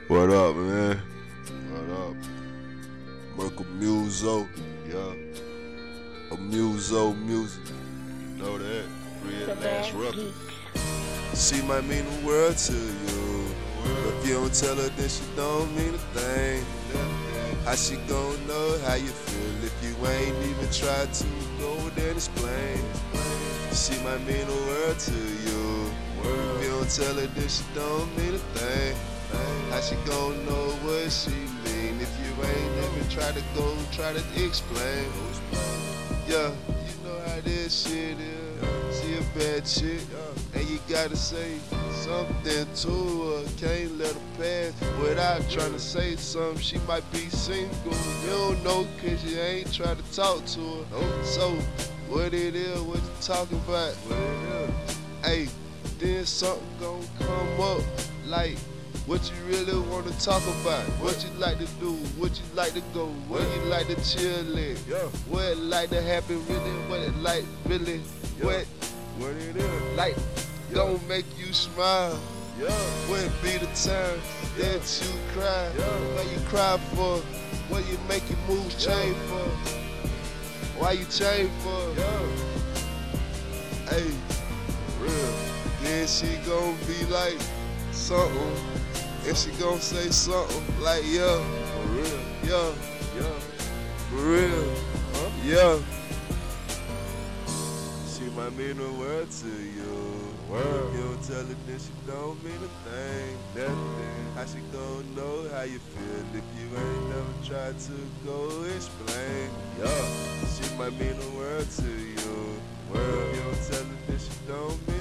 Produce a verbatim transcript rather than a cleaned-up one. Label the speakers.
Speaker 1: What up, man? What up? Merkle Muso, yeah. A Muso music. You know that?
Speaker 2: The
Speaker 1: Red Last
Speaker 2: bad
Speaker 1: Record.
Speaker 2: geeks.
Speaker 1: She might mean the world to you. But if you don't tell her, then she don't mean a thing. How she gon' know how you feel if you ain't even tried to go there and explain? She might mean the world to you. If you don't tell her, then she don't mean a thing. How she gon' know what she mean if you ain't even try to go try to explain? Yeah, you know how this shit is. She a bad chick, and you gotta say something to her. Can't let her pass without trying to say something. She might be single, you don't know, cause you ain't try to talk to her. So, what it is, what you talking about? Hey, then something gon' come up, like what you really wanna talk about, what you like to do, what you like to go, where you like to chill at, what it like to happen really, what it like really, what, what it is, like, don't make you smile, what be the time that you cry, what you cry for, what you make your moves change for, why you change for, hey, real, then she gon' be like something. And she gon' say something like, yeah, for real, yeah, yeah, for real, huh? Yeah. She might mean the world to you. Word. You don't tell her, then she don't mean a thing, nothing. How she gon' know how you feel if you ain't never tried to go explain? Yeah. She might mean the world to you. Word. You don't tell her, then she don't mean